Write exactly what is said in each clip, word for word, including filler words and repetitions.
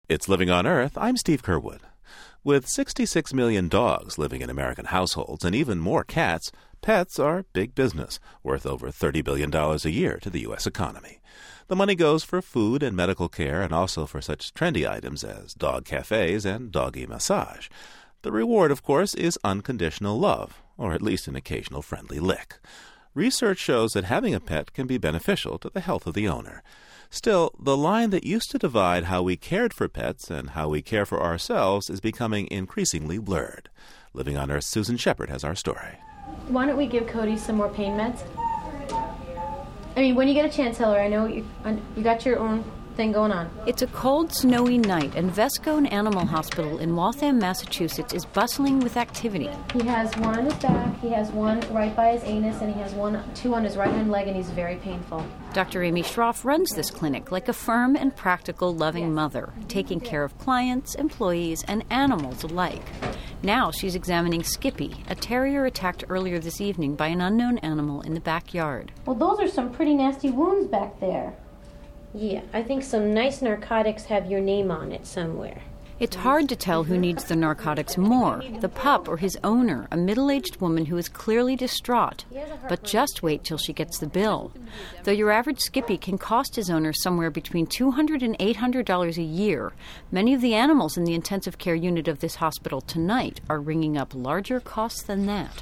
It's Living on Earth. I'm Steve Curwood. With sixty-six million dogs living in American households and even more cats, pets are big business, worth over thirty billion dollars a year to the U S economy. The money goes for food and medical care and also for such trendy items as dog cafes and doggy massage. The reward, of course, is unconditional love, or at least an occasional friendly lick. Research shows that having a pet can be beneficial to the health of the owner. Still, the line that used to divide how we cared for pets and how we care for ourselves is becoming increasingly blurred. Living on Earth's Susan Shepard has our story. Why don't we give Cody some more pain meds? I mean, when you get a chance, Hillary, I know you, you got your own thing going on. It's a cold, snowy night, and Vescone Animal Hospital in Waltham, Massachusetts is bustling with activity. He has one on his back, he has one right by his anus, and he has one, two on his right hind leg, and he's very painful. Doctor Amy Schroff runs this clinic like a firm and practical, loving mother, taking care of clients, employees, and animals alike. Now she's examining Skippy, a terrier attacked earlier this evening by an unknown animal in the backyard. Well, those are some pretty nasty wounds back there. Yeah, I think some nice narcotics have your name on it somewhere. It's hard to tell who needs the narcotics more, the pup or his owner, a middle-aged woman who is clearly distraught. But just wait till she gets the bill. Though your average Skippy can cost his owner somewhere between two hundred dollars and eight hundred dollars a year, many of the animals in the intensive care unit of this hospital tonight are ringing up larger costs than that.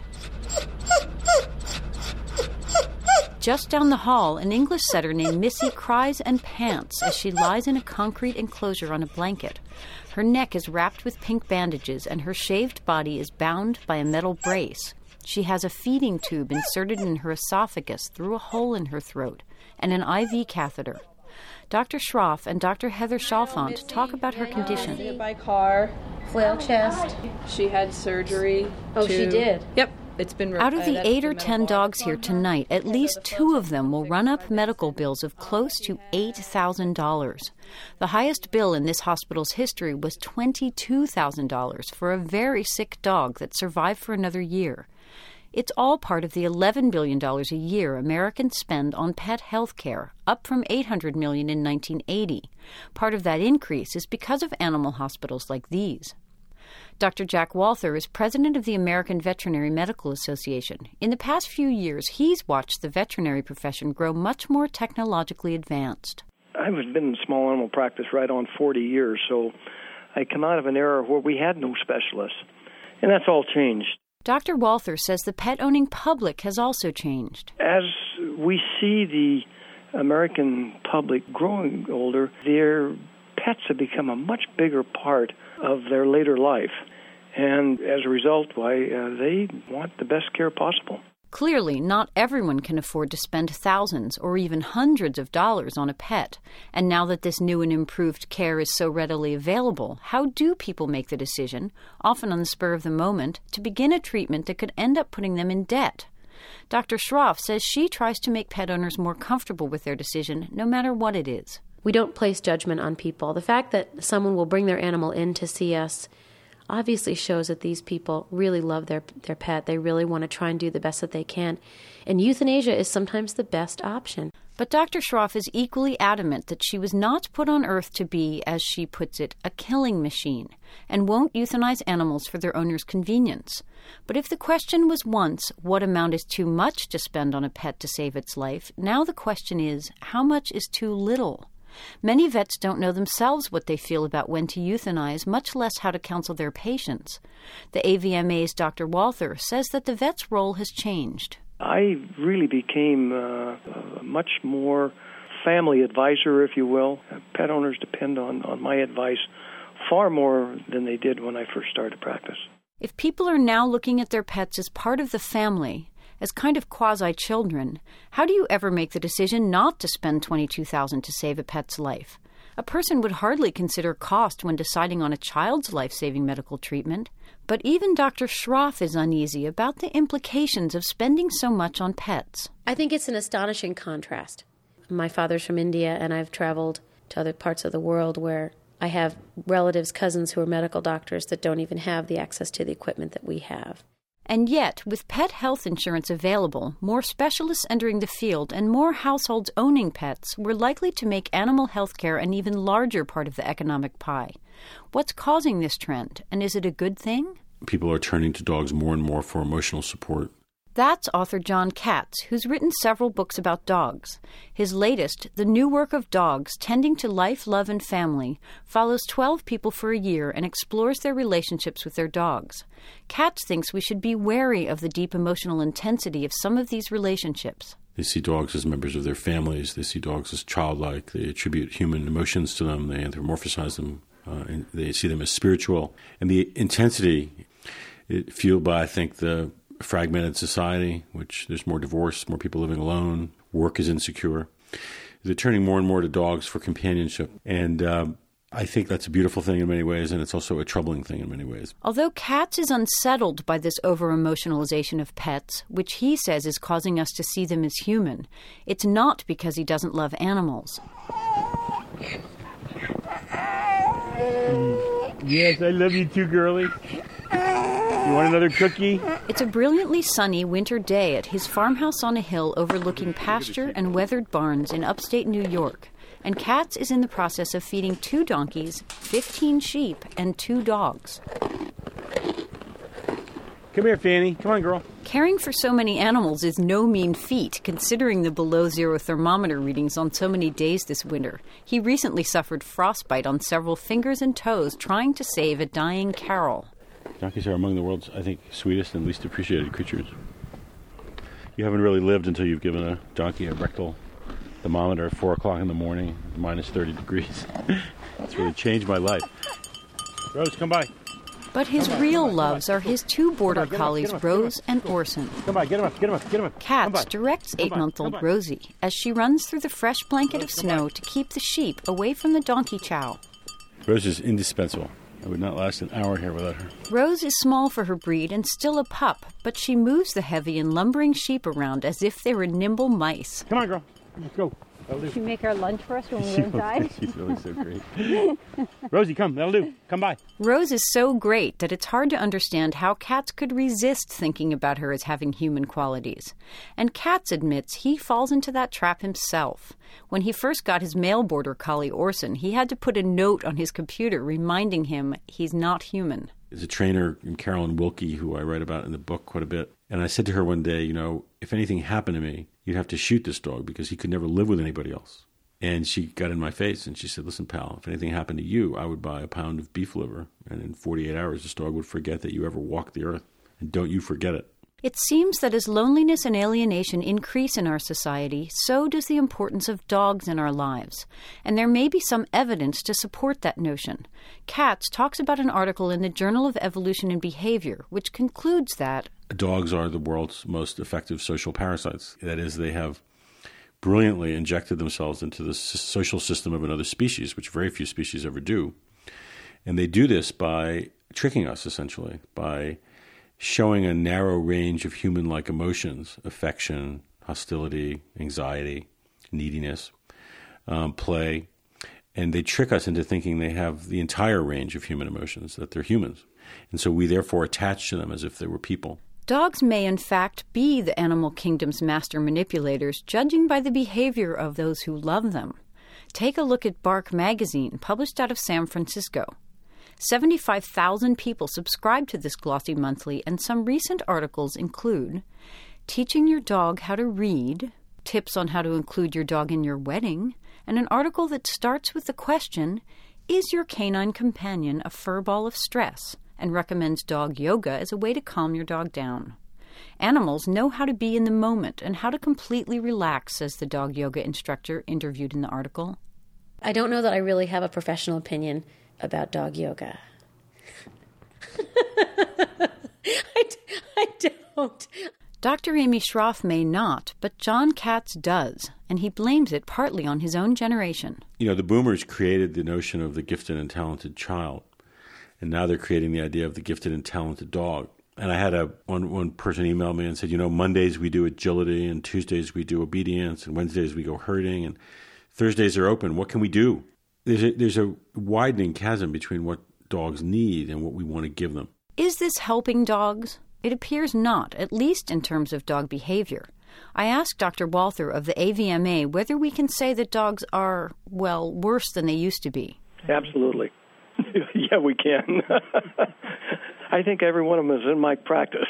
Just down the hall, an English setter named Missy cries and pants as she lies in a concrete enclosure on a blanket. Her neck is wrapped with pink bandages, and her shaved body is bound by a metal brace. She has a feeding tube inserted in her esophagus through a hole in her throat, and an I V catheter. Doctor Schroff and Doctor Heather Chalfant talk about her condition. By car, flail chest. She had surgery. Oh, to... she did? Yep. It's been Out of the eight or ten dogs here tonight, at least two of them will run up medical bills of close to eight thousand dollars. The highest bill in this hospital's history was twenty-two thousand dollars for a very sick dog that survived for another year. It's all part of the eleven billion dollars a year Americans spend on pet health care, up from eight hundred million dollars in nineteen eighty. Part of that increase is because of animal hospitals like these. Doctor Jack Walther is president of the American Veterinary Medical Association. In the past few years, he's watched the veterinary profession grow much more technologically advanced. I've been in small animal practice right on forty years, so I come out of an era where we had no specialists, and that's all changed. Doctor Walther says the pet-owning public has also changed. As we see the American public growing older, their pets have become a much bigger part of their later life. And as a result, why, uh, they want the best care possible. Clearly, not everyone can afford to spend thousands or even hundreds of dollars on a pet. And now that this new and improved care is so readily available, how do people make the decision, often on the spur of the moment, to begin a treatment that could end up putting them in debt? Doctor Schroff says she tries to make pet owners more comfortable with their decision, no matter what it is. We don't place judgment on people. The fact that someone will bring their animal in to see us obviously shows that these people really love their their pet. They really want to try and do the best that they can. And euthanasia is sometimes the best option. But Doctor Schroff is equally adamant that she was not put on Earth to be, as she puts it, a killing machine, and won't euthanize animals for their owner's convenience. But if the question was once, what amount is too much to spend on a pet to save its life, now the question is, how much is too little? Many vets don't know themselves what they feel about when to euthanize, much less how to counsel their patients. The A V M A's Doctor Walther says that the vet's role has changed. I really became uh, a much more family advisor, if you will. Pet owners depend on, on my advice far more than they did when I first started practice. If people are now looking at their pets as part of the family, as kind of quasi-children, how do you ever make the decision not to spend twenty-two thousand dollars to save a pet's life? A person would hardly consider cost when deciding on a child's life-saving medical treatment. But even Doctor Schroff is uneasy about the implications of spending so much on pets. I think it's an astonishing contrast. My father's from India, and I've traveled to other parts of the world where I have relatives, cousins who are medical doctors that don't even have the access to the equipment that we have. And yet, with pet health insurance available, more specialists entering the field, and more households owning pets, we're likely to make animal health care an even larger part of the economic pie. What's causing this trend, and is it a good thing? People are turning to dogs more and more for emotional support. That's author John Katz, who's written several books about dogs. His latest, The New Work of Dogs, Tending to Life, Love, and Family, follows twelve people for a year and explores their relationships with their dogs. Katz thinks we should be wary of the deep emotional intensity of some of these relationships. They see dogs as members of their families. They see dogs as childlike. They attribute human emotions to them. They anthropomorphize them. Uh, and they see them as spiritual. And the intensity, it, fueled by, I think, the fragmented society, which there's more divorce, more people living alone, work is insecure. They're turning more and more to dogs for companionship. And um, I think that's a beautiful thing in many ways, and it's also a troubling thing in many ways. Although Katz is unsettled by this over-emotionalization of pets, which he says is causing us to see them as human, it's not because he doesn't love animals. Yes, I love you too, girlie. You want another cookie? It's a brilliantly sunny winter day at his farmhouse on a hill overlooking pasture and weathered barns in upstate New York. And Katz is in the process of feeding two donkeys, fifteen sheep, and two dogs. Come here, Fanny. Come on, girl. Caring for so many animals is no mean feat, considering the below-zero thermometer readings on so many days this winter. He recently suffered frostbite on several fingers and toes trying to save a dying Carol. Donkeys are among the world's, I think, sweetest and least appreciated creatures. You haven't really lived until you've given a donkey a rectal thermometer at four o'clock in the morning, minus thirty degrees. It's really changed my life. Rose, come by. But his real loves are his two border collies, Rose and Orson. Come by, get him up, get him up, get him up. Katz directs eight-month-old Rosie as she runs through the fresh blanket of snow to keep the sheep away from the donkey chow. Rose is indispensable. I would not last an hour here without her. Rose is small for her breed and still a pup, but she moves the heavy and lumbering sheep around as if they were nimble mice. Come on, girl. Let's go. Did she make our lunch for us when we were inside? She's really so great. Rosie, come. That'll do. Come by. Rose is so great that it's hard to understand how Katz could resist thinking about her as having human qualities. And Katz admits he falls into that trap himself. When he first got his male border collie, Orson, he had to put a note on his computer reminding him he's not human. There's a trainer, Carolyn Wilkie, who I write about in the book quite a bit. And I said to her one day, you know, if anything happened to me, you'd have to shoot this dog because he could never live with anybody else. And she got in my face and she said, listen, pal, if anything happened to you, I would buy a pound of beef liver. And in forty-eight hours, this dog would forget that you ever walked the earth. And don't you forget it. It seems that as loneliness and alienation increase in our society, so does the importance of dogs in our lives. And there may be some evidence to support that notion. Katz talks about an article in the Journal of Evolution and Behavior, which concludes that dogs are the world's most effective social parasites. That is, they have brilliantly injected themselves into the social system of another species, which very few species ever do. And they do this by tricking us, essentially, by showing a narrow range of human-like emotions, affection, hostility, anxiety, neediness, um, play. And they trick us into thinking they have the entire range of human emotions, that they're humans. And so we therefore attach to them as if they were people. Dogs may in fact be the animal kingdom's master manipulators, judging by the behavior of those who love them. Take a look at Bark Magazine, published out of San Francisco. seventy-five thousand people subscribe to this glossy monthly, and some recent articles include Teaching Your Dog How to Read, Tips on How to Include Your Dog in Your Wedding, and an article that starts with the question, Is your canine companion a furball of stress? And recommends dog yoga as a way to calm your dog down. Animals know how to be in the moment and how to completely relax, says the dog yoga instructor interviewed in the article. I don't know that I really have a professional opinion about dog yoga. I, I don't. Doctor Amy Schroff may not, but John Katz does, and he blames it partly on his own generation. You know, the boomers created the notion of the gifted and talented child, and now they're creating the idea of the gifted and talented dog. And I had a one, one person email me and said, you know, Mondays we do agility, and Tuesdays we do obedience, and Wednesdays we go herding, and Thursdays are open. What can we do? There's a, there's a widening chasm between what dogs need and what we want to give them. Is this helping dogs? It appears not, at least in terms of dog behavior. I asked Doctor Walther of the A V M A whether we can say that dogs are, well, worse than they used to be. Absolutely. Yeah, we can. I think every one of them is in my practice.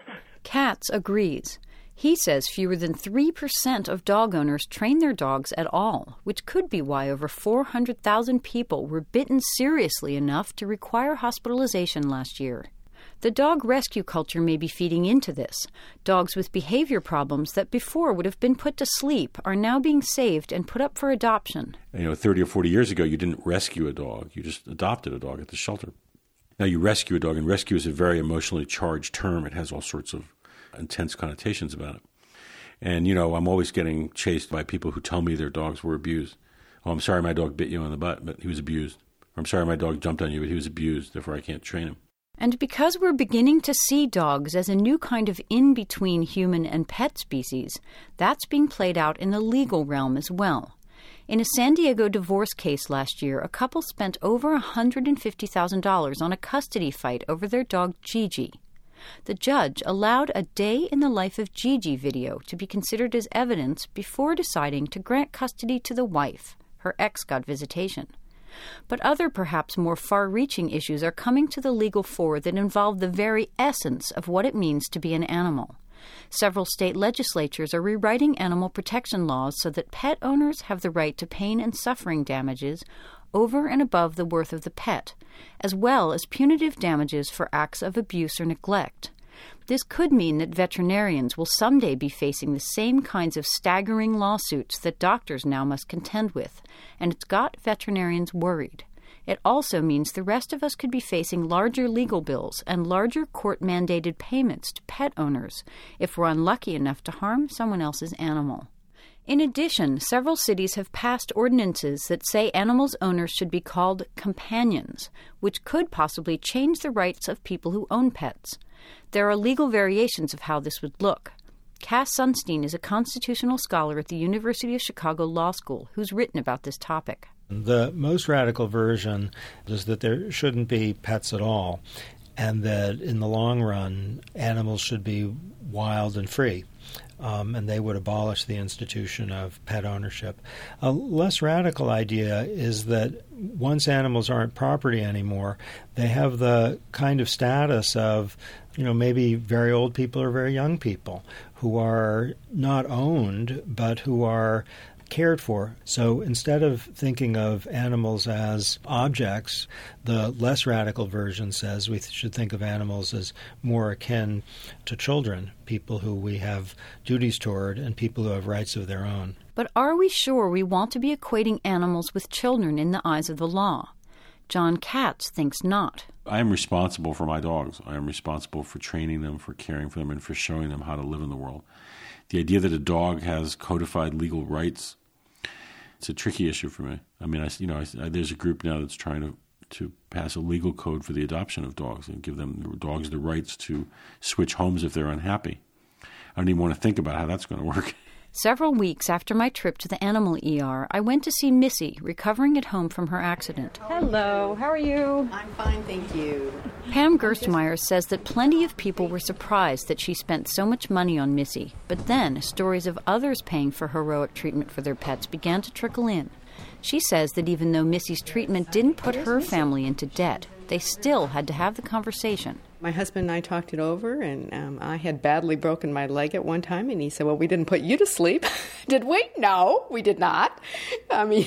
Katz agrees. He says fewer than three percent of dog owners train their dogs at all, which could be why over four hundred thousand people were bitten seriously enough to require hospitalization last year. The dog rescue culture may be feeding into this. Dogs with behavior problems that before would have been put to sleep are now being saved and put up for adoption. You know, thirty or forty years ago, you didn't rescue a dog. You just adopted a dog at the shelter. Now you rescue a dog, and rescue is a very emotionally charged term. It has all sorts of intense connotations about it. And, you know, I'm always getting chased by people who tell me their dogs were abused. Oh, I'm sorry my dog bit you on the butt, but he was abused. Or I'm sorry my dog jumped on you, but he was abused, therefore I can't train him. And because we're beginning to see dogs as a new kind of in-between human and pet species, that's being played out in the legal realm as well. In a San Diego divorce case last year, a couple spent over one hundred fifty thousand dollars on a custody fight over their dog Gigi. The judge allowed a day in the life of Gigi video to be considered as evidence before deciding to grant custody to the wife. Her ex got visitation. But other, perhaps more far-reaching issues are coming to the legal fore that involve the very essence of what it means to be an animal. Several state legislatures are rewriting animal protection laws so that pet owners have the right to pain and suffering damages over and above the worth of the pet, as well as punitive damages for acts of abuse or neglect. This could mean that veterinarians will someday be facing the same kinds of staggering lawsuits that doctors now must contend with, and it's got veterinarians worried. It also means the rest of us could be facing larger legal bills and larger court-mandated payments to pet owners if we're unlucky enough to harm someone else's animal. In addition, several cities have passed ordinances that say animals' owners should be called companions, which could possibly change the rights of people who own pets. There are legal variations of how this would look. Cass Sunstein is a constitutional scholar at the University of Chicago Law School who's written about this topic. The most radical version is that there shouldn't be pets at all, and that in the long run, animals should be wild and free. Um, and they would abolish the institution of pet ownership. A less radical idea is that once animals aren't property anymore, they have the kind of status of, you know, maybe very old people or very young people who are not owned, but who are cared for. So instead of thinking of animals as objects, the less radical version says we should think of animals as more akin to children, people who we have duties toward and people who have rights of their own. But are we sure we want to be equating animals with children in the eyes of the law? John Katz thinks not. I am responsible for my dogs. I am responsible for training them, for caring for them, and for showing them how to live in the world. The idea that a dog has codified legal rights, it's a tricky issue for me. I mean, I, you know, I, I, there's a group now that's trying to, to pass a legal code for the adoption of dogs and give them dogs the rights to switch homes if they're unhappy. I don't even want to think about how that's going to work. Several weeks after my trip to the animal E R, I went to see Missy, recovering at home from her accident. Hello, how are you? I'm fine, thank you. Pam Gerstmeyer says that plenty of people were surprised that she spent so much money on Missy, but then stories of others paying for heroic treatment for their pets began to trickle in. She says that even though Missy's treatment didn't put her family into debt, they still had to have the conversation. My husband and I talked it over, and um, I had badly broken my leg at one time, and he said, well, we didn't put you to sleep. Did we? No, we did not. I mean,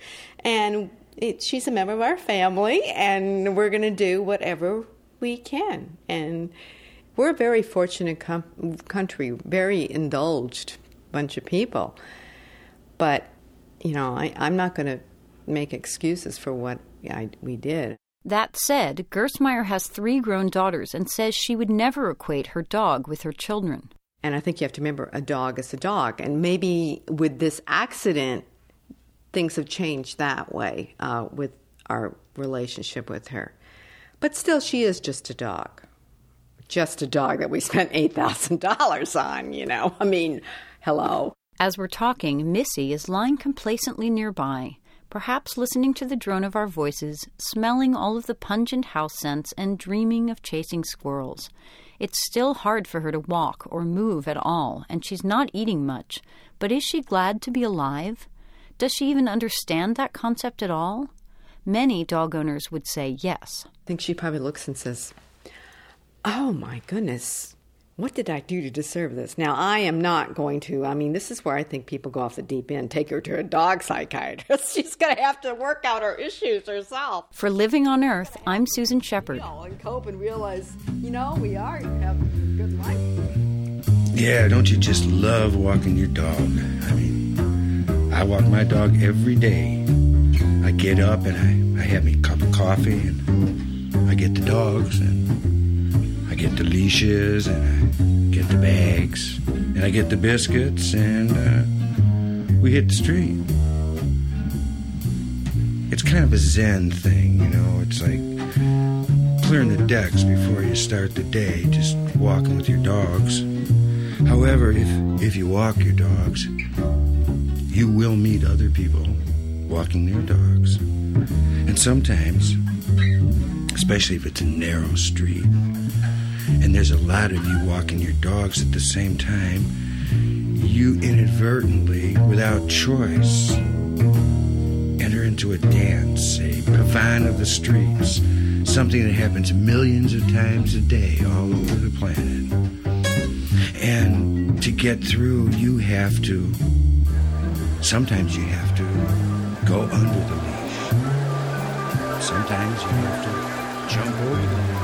and it, she's a member of our family, and we're going to do whatever we can. And we're a very fortunate com- country, very indulged bunch of people. But, you know, I, I'm not going to make excuses for what I, we did. That said, Gerstmeyer has three grown daughters and says she would never equate her dog with her children. And I think you have to remember, a dog is a dog. And maybe with this accident, things have changed that way uh, with our relationship with her. But still, she is just a dog. Just a dog that we spent eight thousand dollars on, you know. I mean, hello. As we're talking, Missy is lying complacently nearby. perhaps listening to the drone of our voices, smelling all of the pungent house scents, and dreaming of chasing squirrels. It's still hard for her to walk or move at all, and she's not eating much. But is she glad to be alive? Does she even understand that concept at all? Many dog owners would say yes. I think she probably looks and says, oh my goodness, what did I do to deserve this? Now, I am not going to, I mean, this is where I think people go off the deep end, take her to a dog psychiatrist. She's going to have to work out her issues herself. For Living on Earth, I'm Susan Shepard. And cope and realize, you know, we are having a good life. Yeah, don't you just love walking your dog? I mean, I walk my dog every day. I get up and I, I have me a cup of coffee and I get the dogs and I get the leashes and I get the bags and I get the biscuits and uh, we hit the street. It's kind of a Zen thing, you know. It's like clearing the decks before you start the day, just walking with your dogs. However, if, if you walk your dogs, you will meet other people walking their dogs. And sometimes, especially if it's a narrow street, and there's a lot of you walking your dogs at the same time, you inadvertently, without choice, enter into a dance, a pavane of the streets, something that happens millions of times a day all over the planet. And to get through, you have to, sometimes you have to go under the leash. Sometimes you have to jump over the leash.